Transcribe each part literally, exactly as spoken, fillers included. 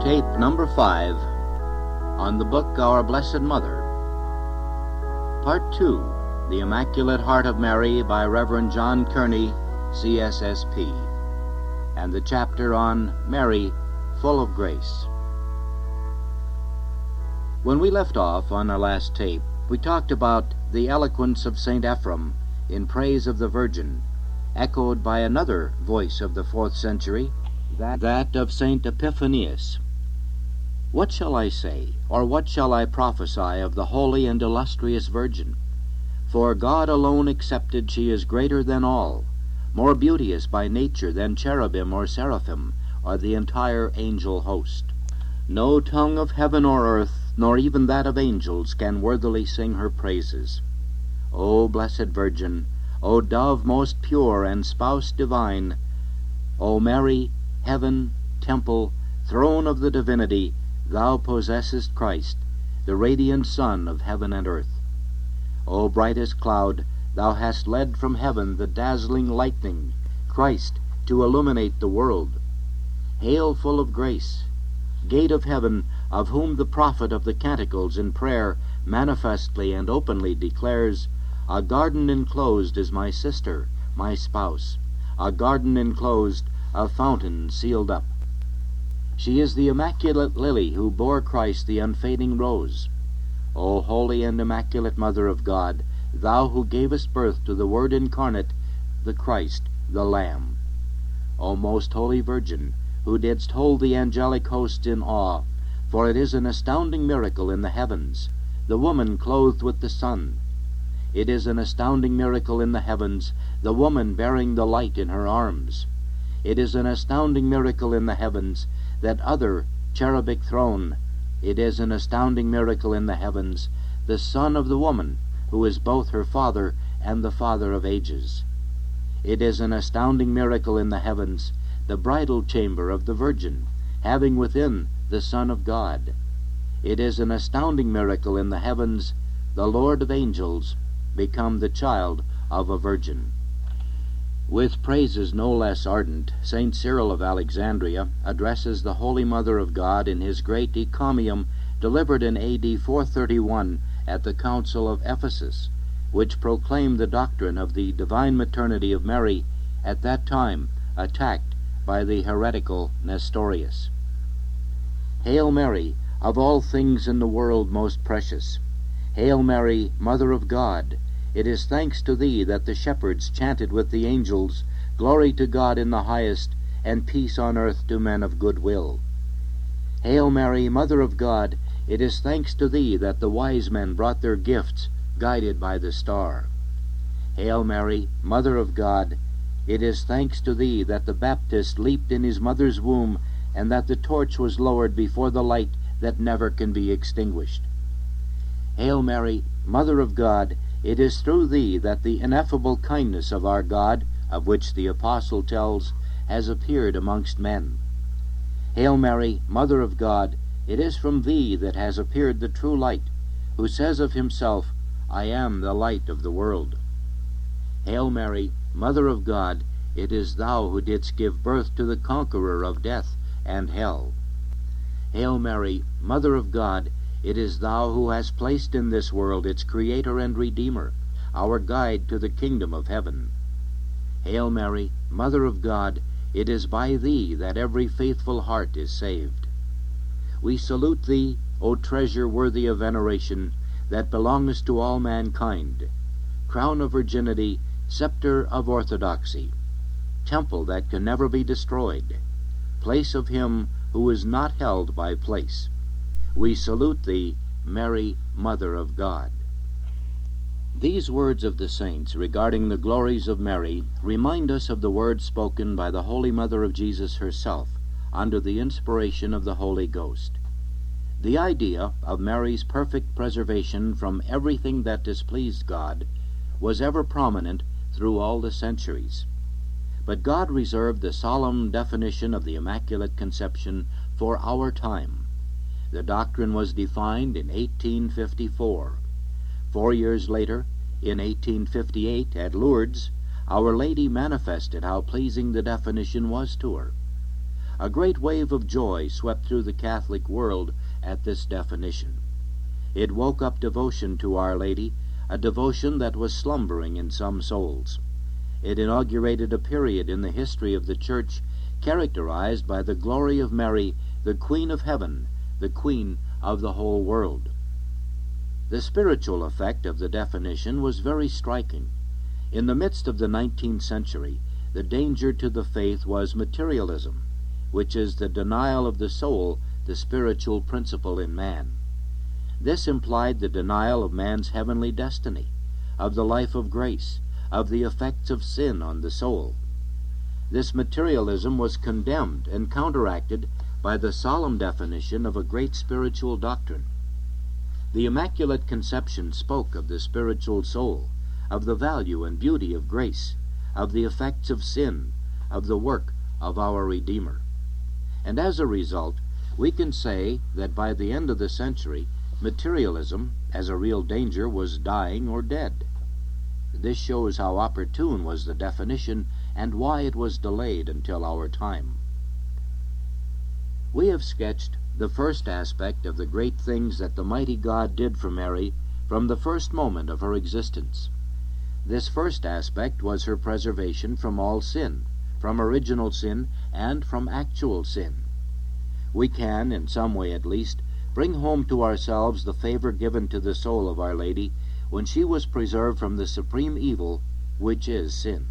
tape number five on the book Our Blessed Mother. Part two, The Immaculate Heart of Mary by Reverend John Kearney, C S S P, and the chapter on Mary, Full of Grace. When we left off on our last tape, we talked about the eloquence of Saint Ephrem in praise of the Virgin, echoed by another voice of the fourth century, that, that of Saint Epiphanius. What shall I say, or what shall I prophesy of the holy and illustrious Virgin? For God alone excepted, she is greater than all, more beauteous by nature than cherubim or seraphim, or the entire angel host. No tongue of heaven or earth, nor even that of angels, can worthily sing her praises. O blessed Virgin, O dove most pure and spouse divine, O Mary, heaven, temple, throne of the divinity, thou possessest Christ, the radiant Son of heaven and earth. O brightest cloud, thou hast led from heaven the dazzling lightning, Christ, to illuminate the world. Hail, full of grace, gate of heaven, of whom the prophet of the Canticles in prayer manifestly and openly declares, A garden enclosed is my sister, my spouse, a garden enclosed, a fountain sealed up. She is the immaculate lily who bore Christ the unfading rose. O holy and immaculate Mother of God, thou who gavest birth to the Word incarnate, the Christ, the Lamb. O most holy Virgin, who didst hold the angelic hosts in awe, for it is an astounding miracle in the heavens, the woman clothed with the sun. It is an astounding miracle in the heavens, the woman bearing the light in her arms. It is an astounding miracle in the heavens, that other cherubic throne. It is an astounding miracle in the heavens, the Son of the woman, who is both her Father and the Father of ages. It is an astounding miracle in the heavens, the bridal chamber of the Virgin, having within the Son of God. It is an astounding miracle in the heavens, the Lord of angels, become the child of a virgin. With praises no less ardent, Saint Cyril of Alexandria addresses the Holy Mother of God in his great encomium delivered in A D four thirty-one at the Council of Ephesus, which proclaimed the doctrine of the divine maternity of Mary, at that time attacked by the heretical Nestorius. Hail Mary, of all things in the world most precious. Hail Mary, Mother of God. It is thanks to thee that the shepherds chanted with the angels, Glory to God in the highest, and peace on earth to men of good will. Hail Mary, Mother of God. It is thanks to thee that the wise men brought their gifts, guided by the star. Hail Mary, Mother of God. It is thanks to thee that the Baptist leaped in his mother's womb, and that the torch was lowered before the light that never can be extinguished. Hail Mary, Mother of God. It is through thee that the ineffable kindness of our God, of which the Apostle tells, has appeared amongst men. Hail Mary, Mother of God. It is from thee that has appeared the true light, who says of himself, I am the light of the world. Hail Mary, Mother of God. It is thou who didst give birth to the conqueror of death and hell. Hail Mary, Mother of God. It is thou who hast placed in this world its Creator and Redeemer, our guide to the kingdom of heaven. Hail Mary, Mother of God. It is by thee that every faithful heart is saved. We salute thee, O treasure worthy of veneration, that belongest to all mankind, crown of virginity, scepter of orthodoxy, temple that can never be destroyed, place of him who is not held by place. We salute thee, Mary, Mother of God. These words of the saints regarding the glories of Mary remind us of the words spoken by the Holy Mother of Jesus herself under the inspiration of the Holy Ghost. The idea of Mary's perfect preservation from everything that displeased God was ever prominent through all the centuries. But God reserved the solemn definition of the Immaculate Conception for our time. The doctrine was defined in eighteen fifty-four. Four years later, in eighteen fifty-eight, at Lourdes, Our Lady manifested how pleasing the definition was to her. A great wave of joy swept through the Catholic world at this definition. It woke up devotion to Our Lady, a devotion that was slumbering in some souls. It inaugurated a period in the history of the Church characterized by the glory of Mary, the Queen of Heaven, the Queen of the whole world. The spiritual effect of the definition was very striking. In the midst of the nineteenth century, the danger to the faith was materialism, which is the denial of the soul, the spiritual principle in man. This implied the denial of man's heavenly destiny, of the life of grace, of the effects of sin on the soul. This materialism was condemned and counteracted by the solemn definition of a great spiritual doctrine. The Immaculate Conception spoke of the spiritual soul, of the value and beauty of grace, of the effects of sin, of the work of our Redeemer. And as a result, we can say that by the end of the century, materialism, as a real danger, was dying or dead. This shows how opportune was the definition and why it was delayed until our time. We have sketched the first aspect of the great things that the mighty God did for Mary from the first moment of her existence. This first aspect was her preservation from all sin, from original sin, and from actual sin. We can, in some way at least, bring home to ourselves the favor given to the soul of Our Lady when she was preserved from the supreme evil, which is sin.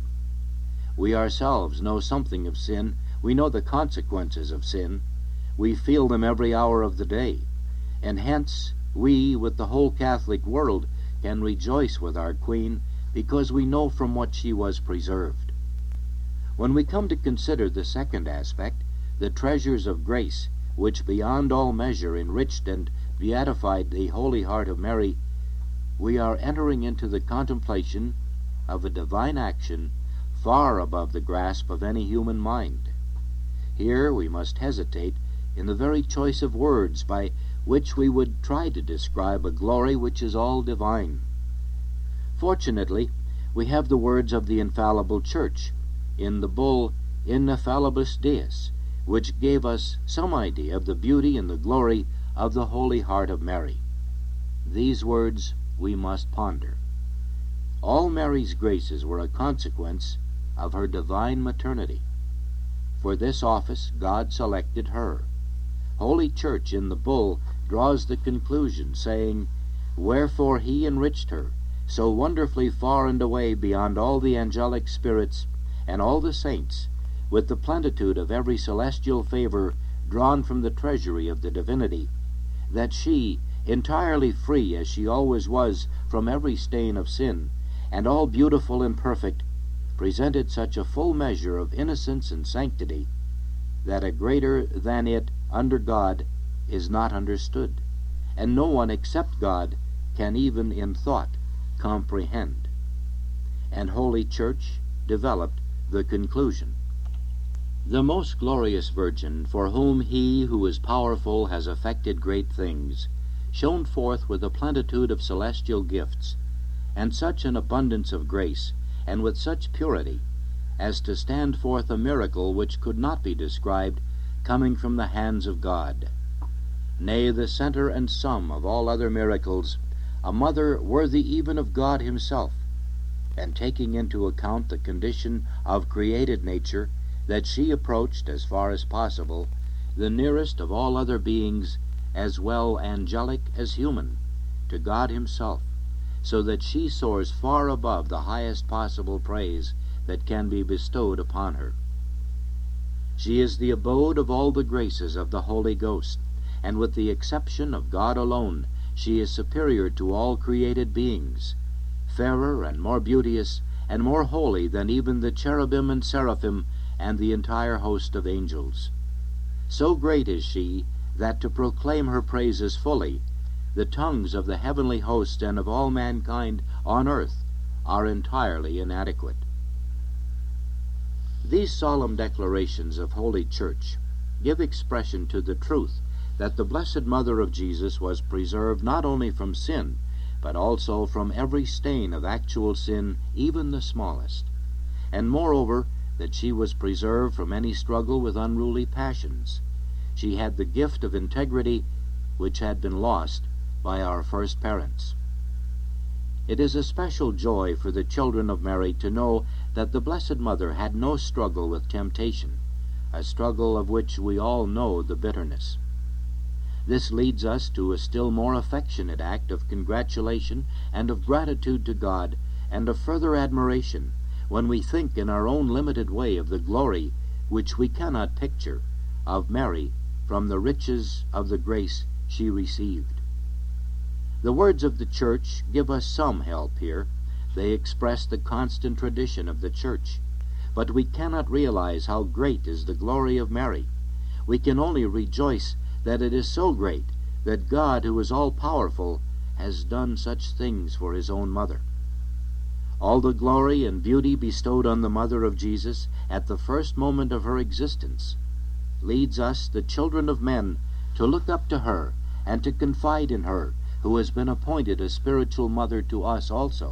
We ourselves know something of sin. We know the consequences of sin. We feel them every hour of the day, and hence we, with the whole Catholic world, can rejoice with our Queen, because we know from what she was preserved. When we come to consider the second aspect, the treasures of grace, which beyond all measure enriched and beatified the Holy Heart of Mary, we are entering into the contemplation of a divine action far above the grasp of any human mind. Here we must hesitate in the very choice of words by which we would try to describe a glory which is all divine. Fortunately, we have the words of the infallible Church in the bull Ineffabilis Deus, which gave us some idea of the beauty and the glory of the Holy Heart of Mary. These words we must ponder. All Mary's graces were a consequence of her divine maternity. For this office God selected her. Holy Church in the bull draws the conclusion, saying, "Wherefore he enriched her, so wonderfully far and away beyond all the angelic spirits and all the saints, with the plenitude of every celestial favor drawn from the treasury of the divinity, that she, entirely free as she always was from every stain of sin, and all beautiful and perfect, presented such a full measure of innocence and sanctity, that a greater than it under God is not understood, and no one except God can even in thought comprehend." And Holy Church developed the conclusion: "The most glorious Virgin, for whom he who is powerful has effected great things, shone forth with a plenitude of celestial gifts, and such an abundance of grace, and with such purity, as to stand forth a miracle which could not be described, coming from the hands of God. Nay, the center and sum of all other miracles, a mother worthy even of God himself, and taking into account the condition of created nature, that she approached, as far as possible, the nearest of all other beings, as well angelic as human, to God himself, so that she soars far above the highest possible praise that can be bestowed upon her. She is the abode of all the graces of the Holy Ghost, and with the exception of God alone, she is superior to all created beings, fairer and more beauteous and more holy than even the cherubim and seraphim and the entire host of angels. So great is she that to proclaim her praises fully, the tongues of the heavenly host and of all mankind on earth are entirely inadequate." These solemn declarations of Holy Church give expression to the truth that the Blessed Mother of Jesus was preserved not only from sin, but also from every stain of actual sin, even the smallest. And moreover, that she was preserved from any struggle with unruly passions. She had the gift of integrity which had been lost by our first parents. It is a special joy for the children of Mary to know that the Blessed Mother had no struggle with temptation, a struggle of which we all know the bitterness. This leads us to a still more affectionate act of congratulation and of gratitude to God, and of further admiration when we think in our own limited way of the glory which we cannot picture of Mary from the riches of the grace she received. The words of the Church give us some help here. They express the constant tradition of the Church. But we cannot realize how great is the glory of Mary. We can only rejoice that it is so great that God, who is all-powerful, has done such things for his own mother. All the glory and beauty bestowed on the mother of Jesus at the first moment of her existence leads us, the children of men, to look up to her and to confide in her, who has been appointed a spiritual mother to us also.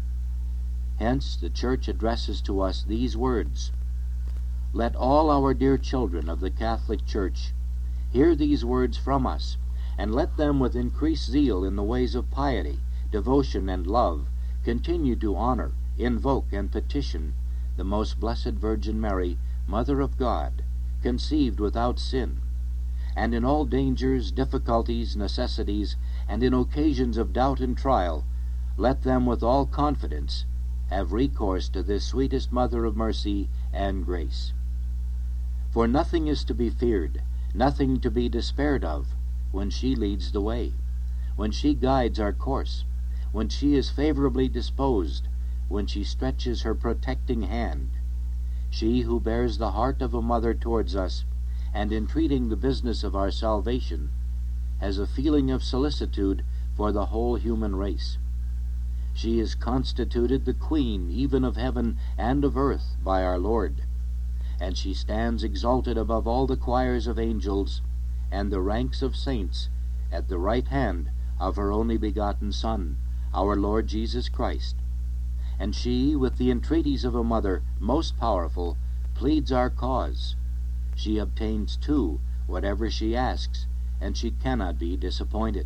Hence the Church addresses to us these words. Let all our dear children of the Catholic Church hear these words from us, and let them with increased zeal in the ways of piety, devotion, and love continue to honor, invoke, and petition the most blessed Virgin Mary, Mother of God, conceived without sin, and in all dangers, difficulties, necessities, and in occasions of doubt and trial, let them with all confidence have recourse to this sweetest Mother of mercy and grace. For nothing is to be feared, nothing to be despaired of, when she leads the way, when she guides our course, when she is favorably disposed, when she stretches her protecting hand. She who bears the heart of a mother towards us, and in treating the business of our salvation, has a feeling of solicitude for the whole human race. She is constituted the Queen even of heaven and of earth by our Lord, and she stands exalted above all the choirs of angels and the ranks of saints at the right hand of her only begotten Son, our Lord Jesus Christ. And she, with the entreaties of a mother most powerful, pleads our cause. She obtains, too, whatever she asks, and she cannot be disappointed.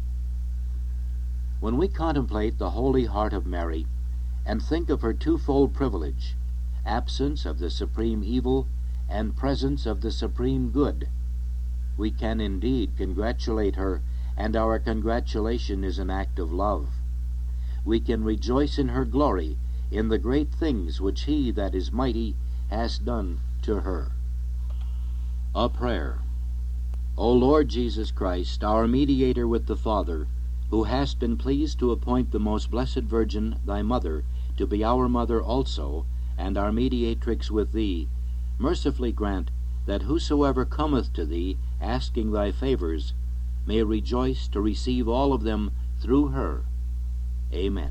When we contemplate the Holy Heart of Mary, and think of her twofold privilege, absence of the supreme evil and presence of the supreme good, we can indeed congratulate her, and our congratulation is an act of love. We can rejoice in her glory, in the great things which he that is mighty has done to her. A prayer. O Lord Jesus Christ, our mediator with the Father, who hast been pleased to appoint the most blessed Virgin, thy mother, to be our mother also, and our mediatrix with thee, mercifully grant that whosoever cometh to thee, asking thy favors, may rejoice to receive all of them through her. Amen.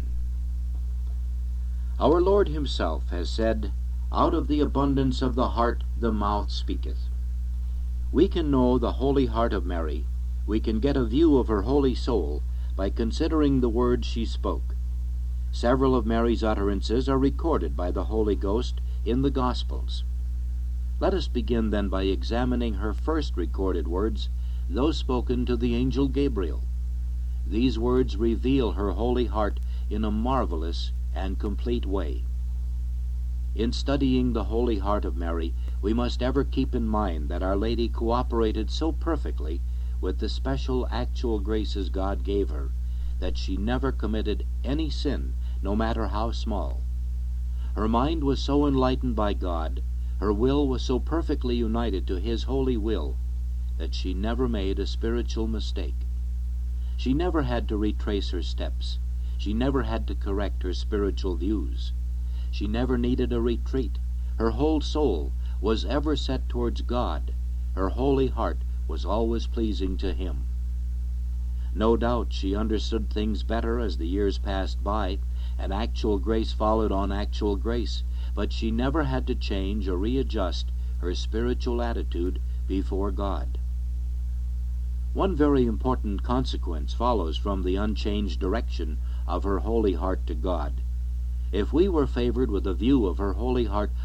Our Lord himself has said, Out of the abundance of the heart the mouth speaketh. We can know the Holy Heart of Mary, we can get a view of her holy soul, by considering the words she spoke. Several of Mary's utterances are recorded by the Holy Ghost in the Gospels. Let us begin then by examining her first recorded words, those spoken to the angel Gabriel. These words reveal her holy heart in a marvelous and complete way. In studying the Holy Heart of Mary, we must ever keep in mind that Our Lady cooperated so perfectly with the special actual graces God gave her, that she never committed any sin, no matter how small. Her mind was so enlightened by God, her will was so perfectly united to His holy will, that she never made a spiritual mistake. She never had to retrace her steps. She never had to correct her spiritual views. She never needed a retreat. Her whole soul was ever set towards God. Her holy heart was always pleasing to Him. No doubt she understood things better as the years passed by, and actual grace followed on actual grace, but she never had to change or readjust her spiritual attitude before God. One very important consequence follows from the unchanged direction of her holy heart to God. If we were favored with a view of her holy heart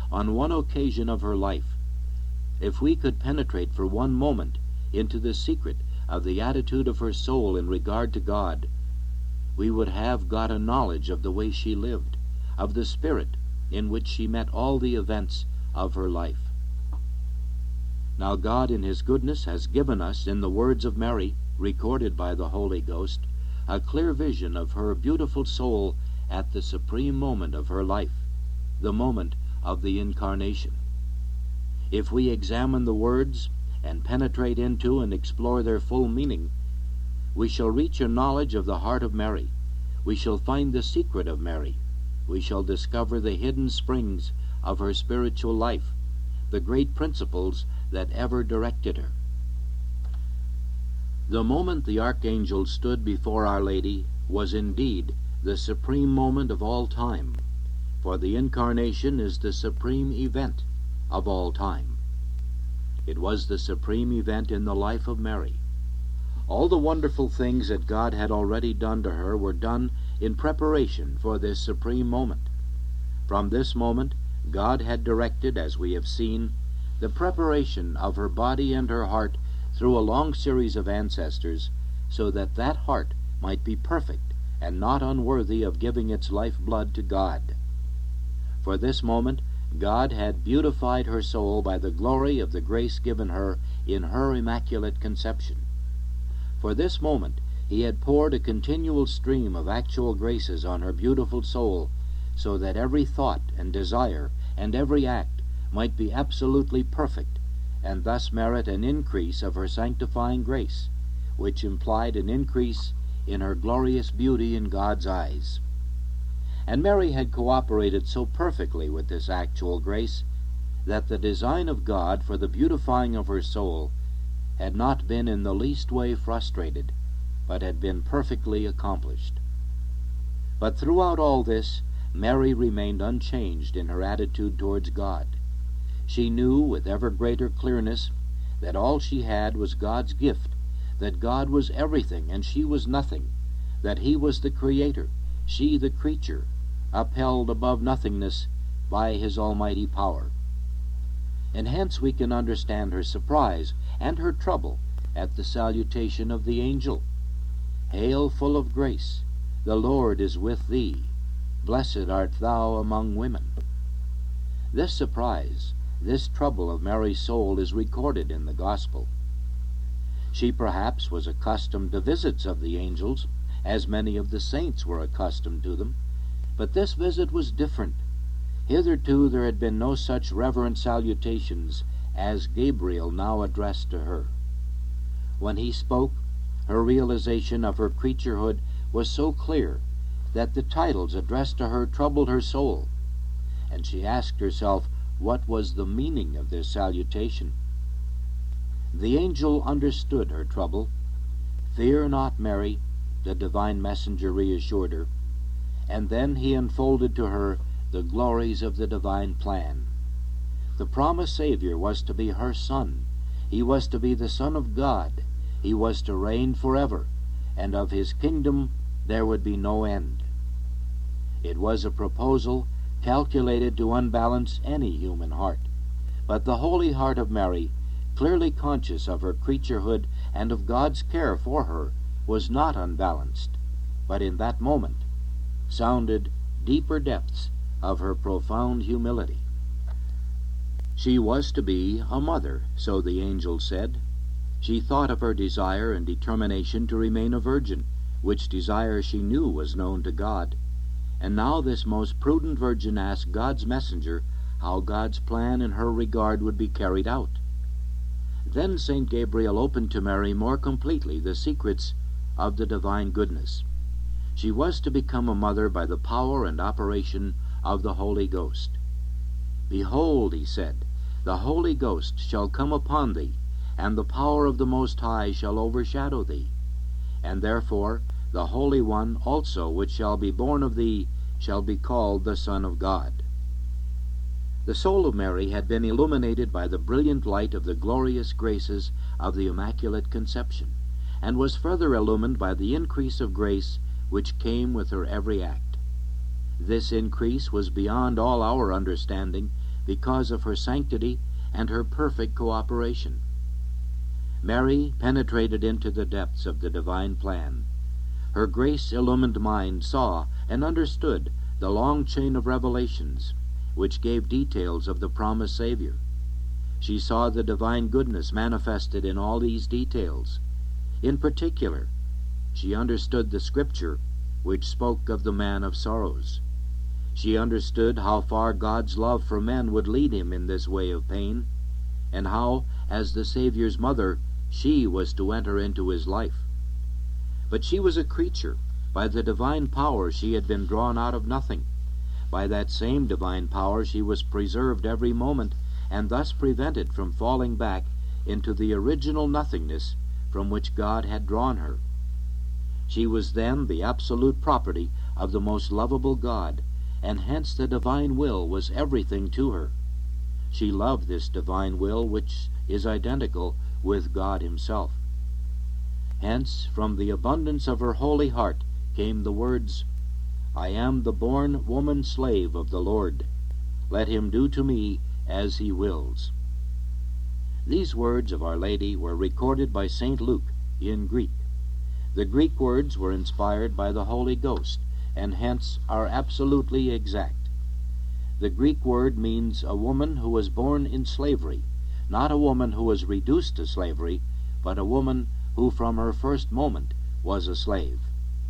on one occasion of her life, if we could penetrate for one moment into the secret of the attitude of her soul in regard to God, we would have got a knowledge of the way she lived, of the spirit in which she met all the events of her life. Now God in his goodness has given us, in the words of Mary, recorded by the Holy Ghost, a clear vision of her beautiful soul at the supreme moment of her life, the moment of the Incarnation. If we examine the words and penetrate into and explore their full meaning, we shall reach a knowledge of the heart of Mary. We shall find the secret of Mary. We shall discover the hidden springs of her spiritual life, the great principles that ever directed her. The moment the archangel stood before Our Lady was indeed the supreme moment of all time, for the Incarnation is the supreme event of all time. It was the supreme event in the life of Mary. All the wonderful things that God had already done to her were done in preparation for this supreme moment. From this moment, God had directed, as we have seen, the preparation of her body and her heart through a long series of ancestors, so that that heart might be perfect and not unworthy of giving its life blood to God. For this moment, God had beautified her soul by the glory of the grace given her in her immaculate conception. For this moment, he had poured a continual stream of actual graces on her beautiful soul, so that every thought and desire and every act might be absolutely perfect, and thus merit an increase of her sanctifying grace, which implied an increase in her glorious beauty in God's eyes. And Mary had cooperated so perfectly with this actual grace that the design of God for the beautifying of her soul had not been in the least way frustrated, but had been perfectly accomplished. But throughout all this, Mary remained unchanged in her attitude towards God. She knew with ever greater clearness that all she had was God's gift, that God was everything and she was nothing, that he was the Creator, she the creature, upheld above nothingness by his almighty power. And hence we can understand her surprise and her trouble at the salutation of the angel. Hail, full of grace, the Lord is with thee. Blessed art thou among women. This surprise, this trouble of Mary's soul is recorded in the Gospel. She perhaps was accustomed to visits of the angels, as many of the saints were accustomed to them, but this visit was different. Hitherto there had been no such reverent salutations as Gabriel now addressed to her. When he spoke, her realization of her creaturehood was so clear that the titles addressed to her troubled her soul, and she asked herself what was the meaning of this salutation. The angel understood her trouble. "Fear not, Mary," the divine messenger reassured her, and then he unfolded to her the glories of the divine plan. The promised Savior was to be her Son. He was to be the Son of God. He was to reign forever, and of his kingdom there would be no end. It was a proposal calculated to unbalance any human heart, but the holy heart of Mary, clearly conscious of her creaturehood and of God's care for her, was not unbalanced, but in that moment sounded deeper depths of her profound humility. She was to be a mother, so the angel said. She thought of her desire and determination to remain a virgin, which desire she knew was known to God. And now this most prudent virgin asked God's messenger how God's plan in her regard would be carried out. Then Saint Gabriel opened to Mary more completely the secrets of the divine goodness. She was to become a mother by the power and operation of the Holy Ghost. "Behold," he said, "the Holy Ghost shall come upon thee, and the power of the Most High shall overshadow thee. And therefore the Holy One also which shall be born of thee shall be called the Son of God." The soul of Mary had been illuminated by the brilliant light of the glorious graces of the Immaculate Conception, and was further illumined by the increase of grace which came with her every act. This increase was beyond all our understanding, because of her sanctity and her perfect cooperation. Mary penetrated into the depths of the divine plan. Her grace-illumined mind saw and understood the long chain of revelations which gave details of the promised Savior. She saw the divine goodness manifested in all these details. In particular, she understood the Scripture which spoke of the man of sorrows. She understood how far God's love for men would lead him in this way of pain, and how, as the Savior's mother, she was to enter into his life. But she was a creature. By the divine power she had been drawn out of nothing. By that same divine power she was preserved every moment, and thus prevented from falling back into the original nothingness from which God had drawn her. She was then the absolute property of the most lovable God, and hence the divine will was everything to her. She loved this divine will, which is identical with God himself. Hence, from the abundance of her holy heart came the words, "I am the born woman-slave of the Lord. Let him do to me as he wills." These words of Our Lady were recorded by Saint Luke in Greek. The Greek words were inspired by the Holy Ghost, and hence are absolutely exact. The Greek word means a woman who was born in slavery, not a woman who was reduced to slavery, but a woman who from her first moment was a slave.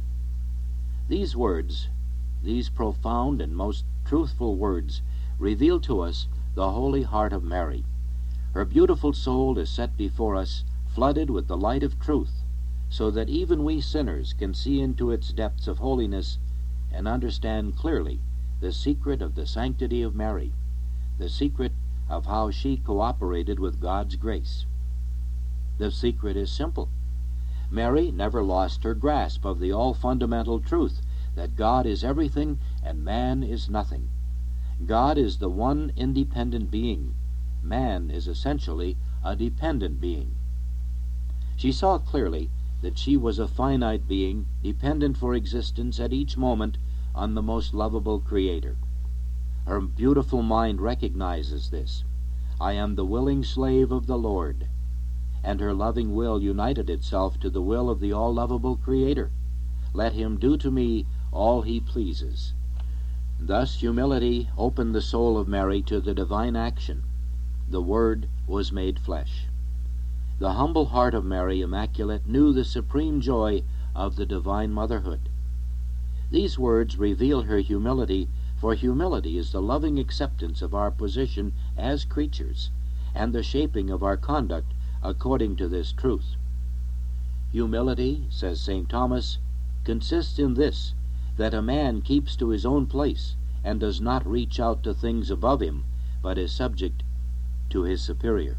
These words, these profound and most truthful words, reveal to us the holy heart of Mary. Her beautiful soul is set before us, flooded with the light of truth, so that even we sinners can see into its depths of holiness and understand clearly the secret of the sanctity of Mary, the secret of how she cooperated with God's grace. The secret is simple. Mary never lost her grasp of the all-fundamental truth that God is everything and man is nothing. God is the one independent being. Man is essentially a dependent being. She saw clearly that she was a finite being, dependent for existence at each moment on the most lovable Creator. Her beautiful mind recognizes this. I am the willing slave of the Lord. And her loving will united itself to the will of the all-lovable Creator. Let him do to me all he pleases. Thus humility opened the soul of Mary to the divine action. The Word was made flesh. The humble heart of Mary Immaculate knew the supreme joy of the divine motherhood. These words reveal her humility, for humility is the loving acceptance of our position as creatures, and the shaping of our conduct according to this truth. Humility, says Saint Thomas, consists in this, that a man keeps to his own place and does not reach out to things above him, but is subject to his superior.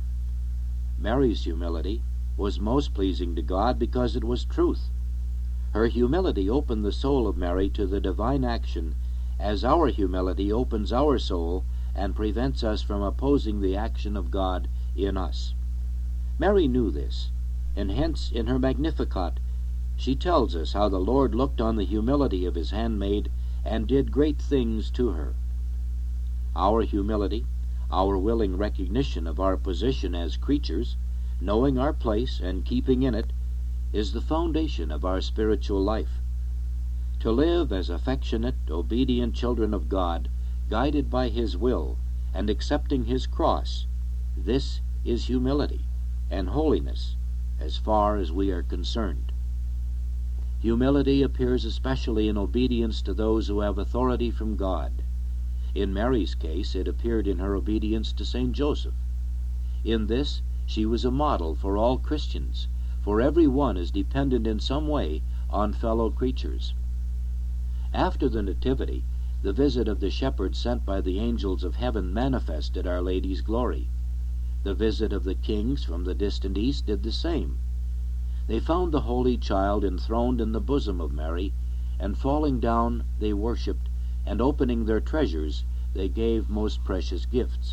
Mary's humility was most pleasing to God because it was truth. Her humility opened the soul of Mary to the divine action, as our humility opens our soul and prevents us from opposing the action of God in us. Mary knew this, and hence in her Magnificat she tells us how the Lord looked on the humility of his handmaid and did great things to her. Our humility, our willing recognition of our position as creatures, knowing our place and keeping in it, is the foundation of our spiritual life. To live as affectionate, obedient children of God, guided by his will and accepting his cross, this is humility and holiness as far as we are concerned. Humility appears especially in obedience to those who have authority from God. In Mary's case, it appeared in her obedience to Saint Joseph. In this, she was a model for all Christians, for every one is dependent in some way on fellow creatures. After the Nativity, the visit of the shepherds sent by the angels of heaven manifested Our Lady's glory. The visit of the kings from the distant east did the same. They found the Holy Child enthroned in the bosom of Mary, and falling down they worshipped, and opening their treasures they gave most precious gifts.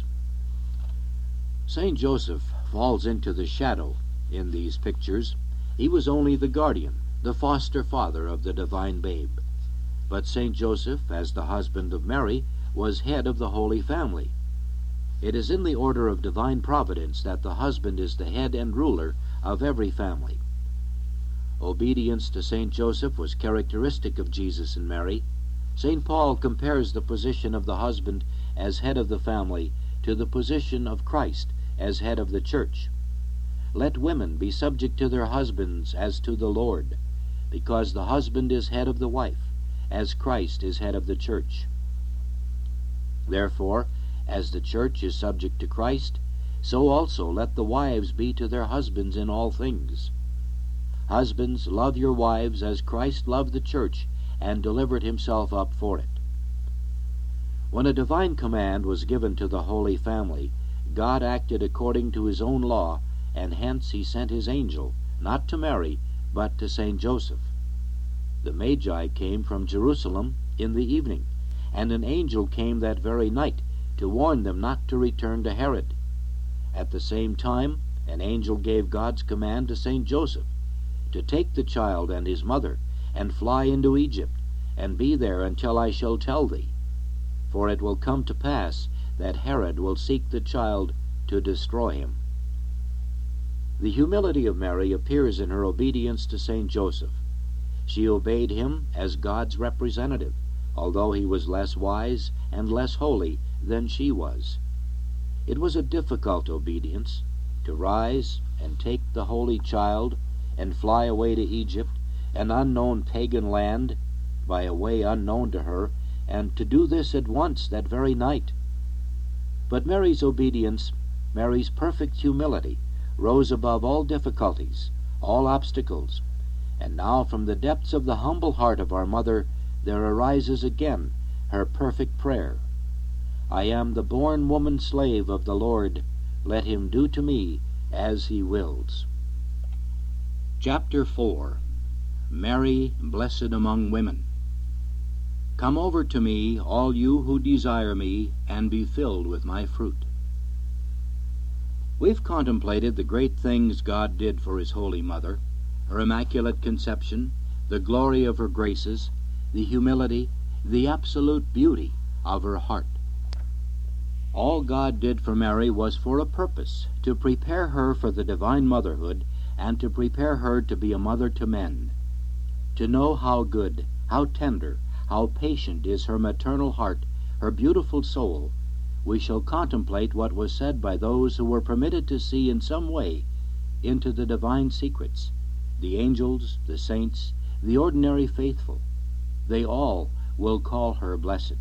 Saint Joseph falls into the shadow in these pictures. He was only the guardian, the foster father of the divine babe. But Saint Joseph, as the husband of Mary, was head of the Holy Family. It is in the order of divine providence that the husband is the head and ruler of every family. Obedience to Saint Joseph was characteristic of Jesus and Mary. Saint Paul compares the position of the husband as head of the family to the position of Christ as head of the church. Let women be subject to their husbands as to the Lord, because the husband is head of the wife, as Christ is head of the church. Therefore, as the church is subject to Christ, so also let the wives be to their husbands in all things. Husbands, love your wives as Christ loved the church and delivered himself up for it. When a divine command was given to the Holy Family, God acted according to his own law, and hence he sent his angel, not to Mary, but to Saint Joseph. The Magi came from Jerusalem in the evening, and an angel came that very night to warn them not to return to Herod. At the same time, an angel gave God's command to Saint Joseph to take the child and his mother and fly into Egypt, and be there until I shall tell thee. For it will come to pass that Herod will seek the child to destroy him. The humility of Mary appears in her obedience to Saint Joseph. She obeyed him as God's representative, although he was less wise and less holy than she was. It was a difficult obedience, to rise and take the holy child and fly away to Egypt, an unknown pagan land, by a way unknown to her, and to do this at once that very night. But Mary's obedience, Mary's perfect humility, rose above all difficulties, all obstacles, and now from the depths of the humble heart of our mother there arises again her perfect prayer. I am the born woman slave of the Lord, let him do to me as he wills. Chapter four. Mary, blessed among women. Come over to me, all you who desire me, and be filled with my fruit. We've contemplated the great things God did for his Holy Mother, her immaculate conception, the glory of her graces, the humility, the absolute beauty of her heart. All God did for Mary was for a purpose, to prepare her for the divine motherhood, and to prepare her to be a mother to men. To know how good, how tender, how patient is her maternal heart, her beautiful soul, we shall contemplate what was said by those who were permitted to see in some way into the divine secrets, the angels, the saints, the ordinary faithful. They all will call her blessed.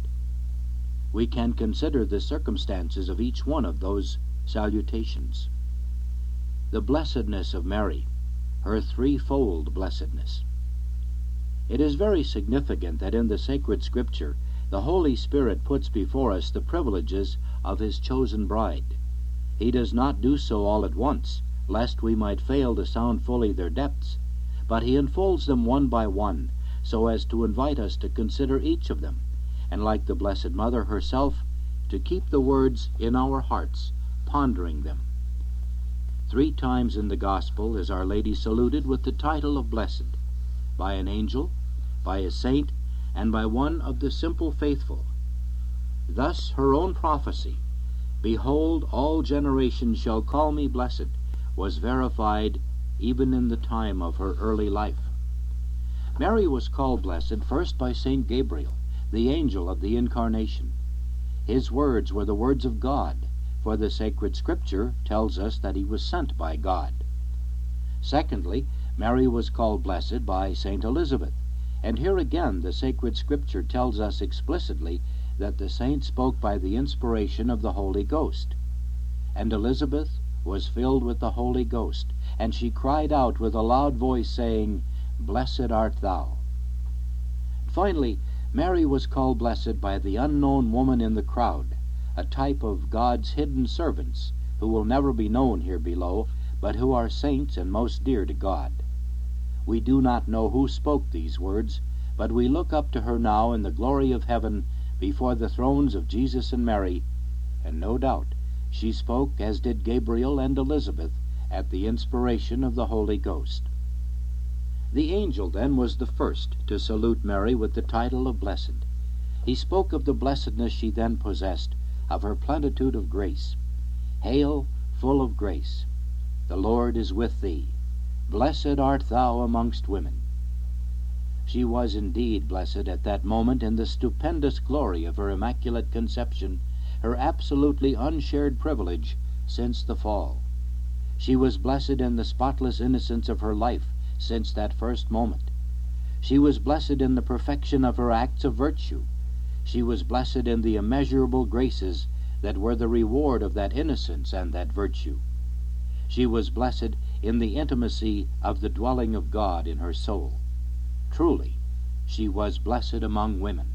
We can consider the circumstances of each one of those salutations. The blessedness of Mary, her threefold blessedness. It is very significant that in the sacred Scripture the Holy Spirit puts before us the privileges of his chosen bride. He does not do so all at once, lest we might fail to sound fully their depths, but he unfolds them one by one, so as to invite us to consider each of them, and like the Blessed Mother herself, to keep the words in our hearts, pondering them. Three times in the Gospel is Our Lady saluted with the title of Blessed, by an angel, by a saint, and by one of the simple faithful. Thus her own prophecy, "Behold, all generations shall call me blessed," was verified even in the time of her early life. Mary was called blessed first by Saint Gabriel, the angel of the Incarnation. His words were the words of God, for the sacred Scripture tells us that he was sent by God. Secondly, Mary was called blessed by Saint Elizabeth, and here again the sacred Scripture tells us explicitly that the saint spoke by the inspiration of the Holy Ghost. And Elizabeth was filled with the Holy Ghost, and she cried out with a loud voice, saying, "Blessed art thou." Finally, Mary was called blessed by the unknown woman in the crowd, a type of God's hidden servants, who will never be known here below, but who are saints and most dear to God. We do not know who spoke these words, but we look up to her now in the glory of heaven before the thrones of Jesus and Mary, and no doubt she spoke as did Gabriel and Elizabeth at the inspiration of the Holy Ghost. The angel then was the first to salute Mary with the title of Blessed. He spoke of the blessedness she then possessed, of her plenitude of grace. Hail, full of grace! The Lord is with thee. Blessed art thou amongst women. She was indeed blessed at that moment in the stupendous glory of her immaculate conception, her absolutely unshared privilege since the fall. She was blessed in the spotless innocence of her life since that first moment. She was blessed in the perfection of her acts of virtue. She was blessed in the immeasurable graces that were the reward of that innocence and that virtue. She was blessed in the intimacy of the dwelling of God in her soul. Truly, she was blessed among women.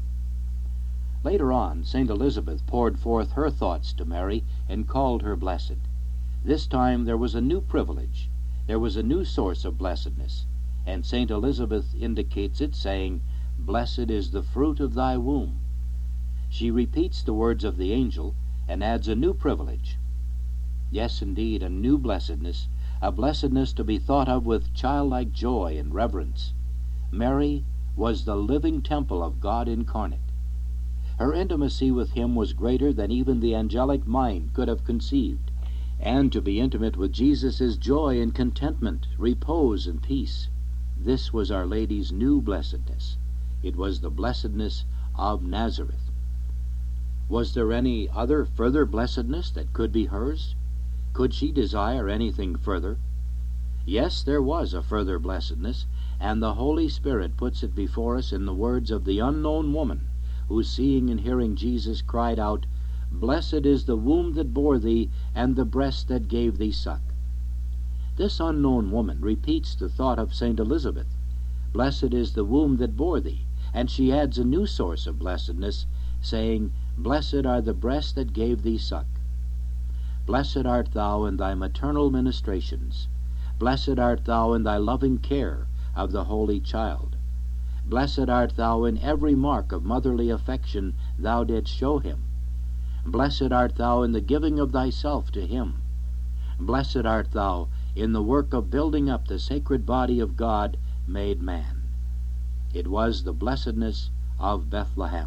Later on, Saint Elizabeth poured forth her thoughts to Mary and called her blessed. This time there was a new privilege. There was a new source of blessedness, and Saint Elizabeth indicates it, saying, "Blessed is the fruit of thy womb." She repeats the words of the angel and adds a new privilege. Yes, indeed, a new blessedness, a blessedness to be thought of with childlike joy and reverence. Mary was the living temple of God incarnate. Her intimacy with him was greater than even the angelic mind could have conceived. And to be intimate with Jesus is joy and contentment, repose and peace. This was Our Lady's new blessedness. It was the blessedness of Nazareth. Was there any other further blessedness that could be hers? Could she desire anything further? Yes, there was a further blessedness, and the Holy Spirit puts it before us in the words of the unknown woman, who, seeing and hearing Jesus, cried out, "Blessed is the womb that bore thee, and the breast that gave thee suck." This unknown woman repeats the thought of Saint Elizabeth. Blessed is the womb that bore thee, and she adds a new source of blessedness, saying, Blessed are the breasts that gave thee suck. Blessed art thou in thy maternal ministrations. Blessed art thou in thy loving care of the Holy Child. Blessed art thou in every mark of motherly affection thou didst show him. Blessed art thou in the giving of thyself to him. Blessed art thou in the work of building up the sacred body of God made man. It was the blessedness of Bethlehem.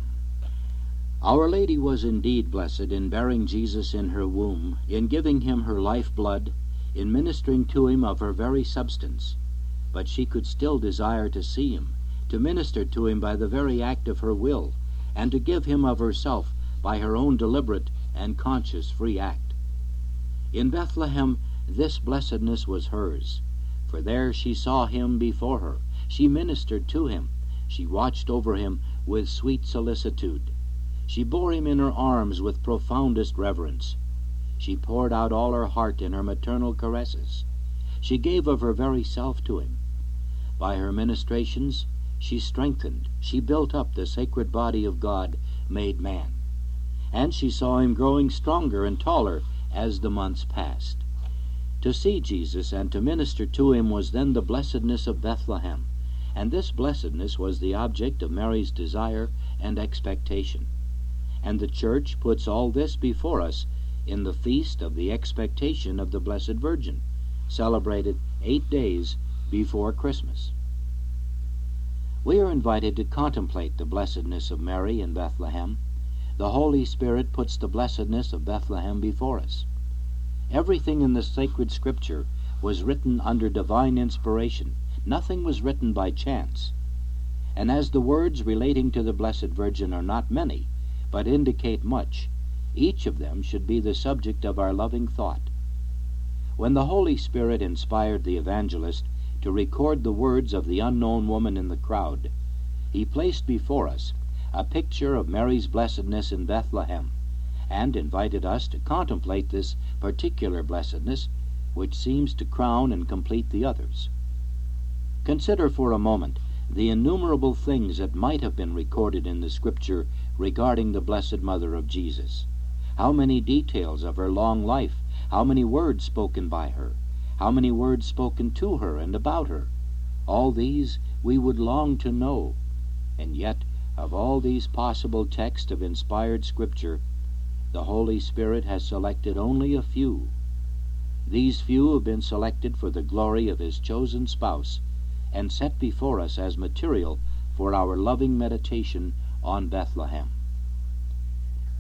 Our Lady was indeed blessed in bearing Jesus in her womb, in giving him her life-blood, in ministering to him of her very substance. But she could still desire to see him, to minister to him by the very act of her will, and to give him of herself by her own deliberate and conscious free act. In Bethlehem this blessedness was hers, for there she saw him before her, she ministered to him, she watched over him with sweet solicitude, she bore him in her arms with profoundest reverence, she poured out all her heart in her maternal caresses, she gave of her very self to him. By her ministrations she strengthened, she built up the sacred body of God made man, and she saw him growing stronger and taller as the months passed. To see Jesus and to minister to him was then the blessedness of Bethlehem, and this blessedness was the object of Mary's desire and expectation. And the Church puts all this before us in the feast of the expectation of the Blessed Virgin, celebrated eight days before Christmas. We are invited to contemplate the blessedness of Mary in Bethlehem. The Holy Spirit puts the blessedness of Bethlehem before us. Everything in the sacred Scripture was written under divine inspiration. Nothing was written by chance. And as the words relating to the Blessed Virgin are not many, but indicate much, each of them should be the subject of our loving thought. When the Holy Spirit inspired the evangelist to record the words of the unknown woman in the crowd, he placed before us a picture of Mary's blessedness in Bethlehem, and invited us to contemplate this particular blessedness, which seems to crown and complete the others. Consider for a moment the innumerable things that might have been recorded in the Scripture regarding the Blessed Mother of Jesus. How many details of her long life, how many words spoken by her, how many words spoken to her and about her. All these we would long to know, and yet of all these possible texts of inspired Scripture, the Holy Spirit has selected only a few. These few have been selected for the glory of his chosen spouse, and set before us as material for our loving meditation on Bethlehem.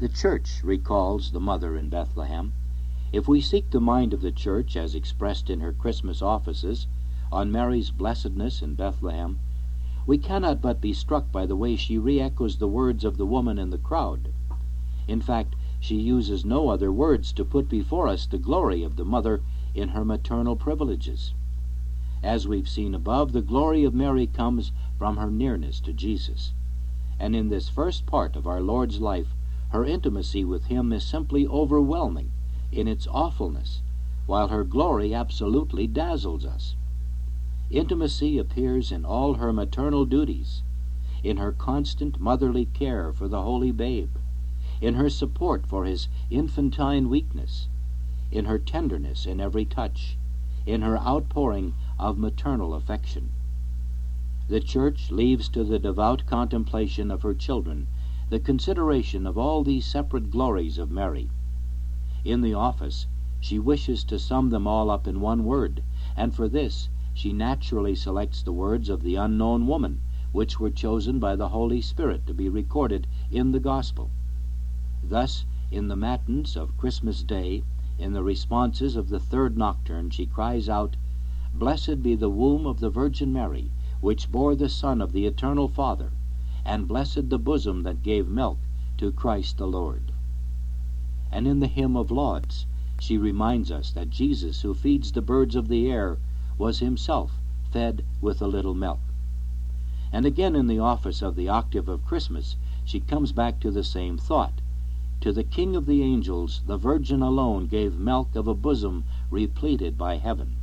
The Church recalls the mother in Bethlehem. If we seek the mind of the Church as expressed in her Christmas offices on Mary's blessedness in Bethlehem, we cannot but be struck by the way she re-echoes the words of the woman in the crowd. In fact, she uses no other words to put before us the glory of the mother in her maternal privileges. As we've seen above, the glory of Mary comes from her nearness to Jesus. And in this first part of our Lord's life, her intimacy with him is simply overwhelming in its awfulness, while her glory absolutely dazzles us. Intimacy appears in all her maternal duties, in her constant motherly care for the holy babe, in her support for his infantine weakness, in her tenderness in every touch, in her outpouring of maternal affection. The Church leaves to the devout contemplation of her children the consideration of all these separate glories of Mary. In the office, she wishes to sum them all up in one word, and for this she naturally selects the words of the unknown woman, which were chosen by the Holy Spirit to be recorded in the Gospel. Thus, in the matins of Christmas Day, in the responses of the third nocturne, she cries out, "Blessed be the womb of the Virgin Mary, which bore the Son of the Eternal Father, and blessed the bosom that gave milk to Christ the Lord." And in the hymn of Lauds, she reminds us that Jesus, who feeds the birds of the air, was himself fed with a little milk. And again in the office of the octave of Christmas, she comes back to the same thought. To the King of the angels, the Virgin alone gave milk of a bosom repleted by heaven.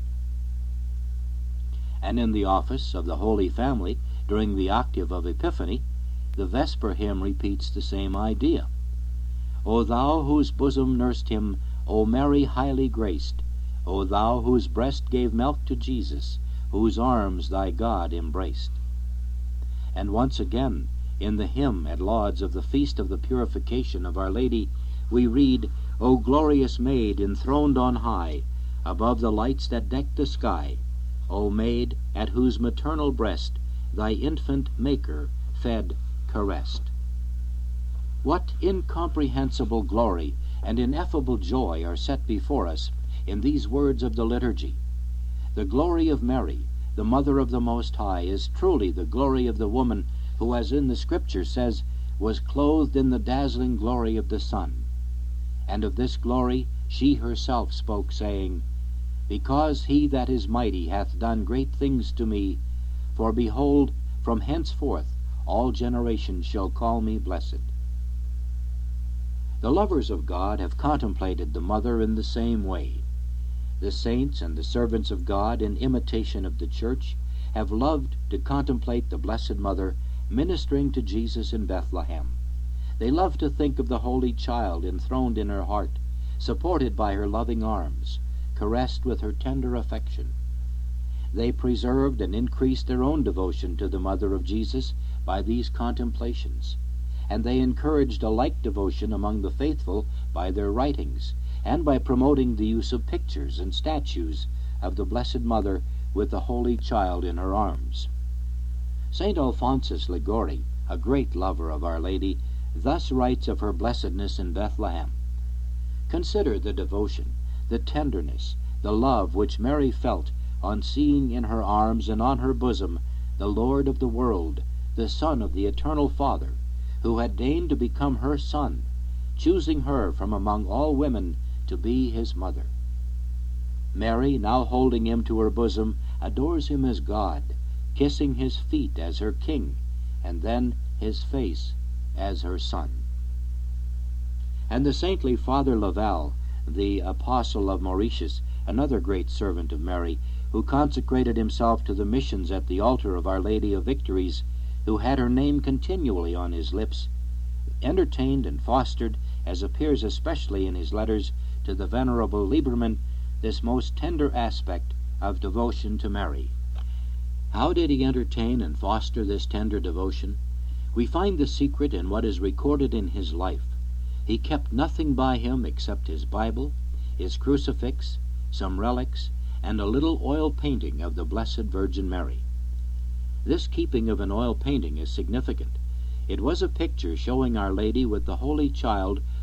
And in the office of the Holy Family, during the octave of Epiphany, the Vesper hymn repeats the same idea. O thou whose bosom nursed him, O Mary highly graced, O thou whose breast gave milk to Jesus, whose arms thy God embraced. And once again, in the hymn at Lauds of the Feast of the Purification of Our Lady, we read, O glorious Maid enthroned on high, above the lights that deck the sky, O Maid, at whose maternal breast thy infant Maker fed, caressed. What incomprehensible glory and ineffable joy are set before us in these words of the liturgy. The glory of Mary, the Mother of the Most High, is truly the glory of the woman who, as in the Scripture says, was clothed in the dazzling glory of the sun. And of this glory she herself spoke, saying, Because he that is mighty hath done great things to me, for behold, from henceforth all generations shall call me blessed. The lovers of God have contemplated the Mother in the same way. The saints and the servants of God, in imitation of the Church, have loved to contemplate the Blessed Mother ministering to Jesus in Bethlehem. They love to think of the Holy Child enthroned in her heart, supported by her loving arms, caressed with her tender affection. They preserved and increased their own devotion to the Mother of Jesus by these contemplations, and they encouraged a like devotion among the faithful by their writings, and by promoting the use of pictures and statues of the Blessed Mother with the Holy Child in her arms. Saint Alphonsus Liguori, a great lover of Our Lady, thus writes of her blessedness in Bethlehem. Consider the devotion, the tenderness, the love which Mary felt on seeing in her arms and on her bosom the Lord of the world, the Son of the Eternal Father, who had deigned to become her Son, choosing her from among all women to be his mother. Mary, now holding him to her bosom, adores him as God, kissing his feet as her King, and then his face as her Son. And the saintly Father Laval, the apostle of Mauritius, another great servant of Mary, who consecrated himself to the missions at the altar of Our Lady of Victories, who had her name continually on his lips, entertained and fostered, as appears especially in his letters to the Venerable Lieberman, this most tender aspect of devotion to Mary. How did he entertain and foster this tender devotion? We find the secret in what is recorded in his life. He kept nothing by him except his Bible, his crucifix, some relics, and a little oil painting of the Blessed Virgin Mary. This keeping of an oil painting is significant. It was a picture showing Our Lady with the Holy Child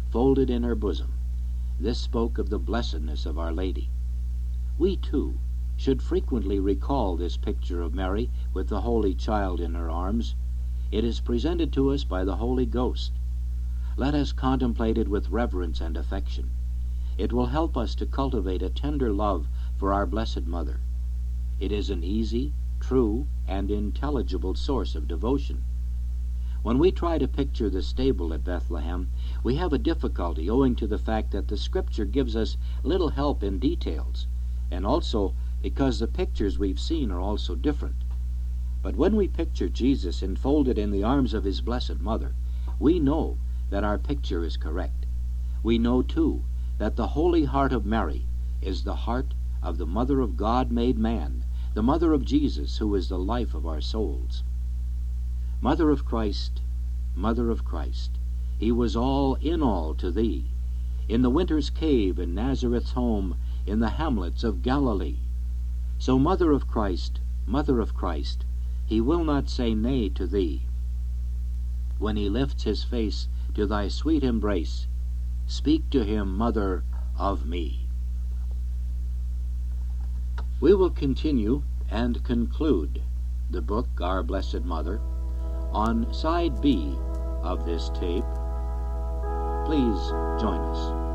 folded in her bosom. This spoke of the blessedness of Our Lady. We, too, should frequently recall this picture of Mary with the Holy Child in her arms. It is presented to us by the Holy Ghost. Let us contemplate it with reverence and affection. It will help us to cultivate a tender love for our Blessed Mother. It is an easy, true, and intelligible source of devotion. When we try to picture the stable at Bethlehem, we have a difficulty owing to the fact that the Scripture gives us little help in details, and also because the pictures we've seen are also different. But when we picture Jesus enfolded in the arms of his Blessed Mother, we know that our picture is correct. We know, too, that the Holy Heart of Mary is the heart of the Mother of God made man, the Mother of Jesus, who is the life of our souls. Mother of Christ, Mother of Christ, he was all in all to thee, in the winter's cave, in Nazareth's home, in the hamlets of Galilee. So, Mother of Christ, Mother of Christ, he will not say nay to thee. When he lifts his face to thy sweet embrace, speak to him, Mother of me. We will continue and conclude the book, Our Blessed Mother, on side B of this tape. Please join us.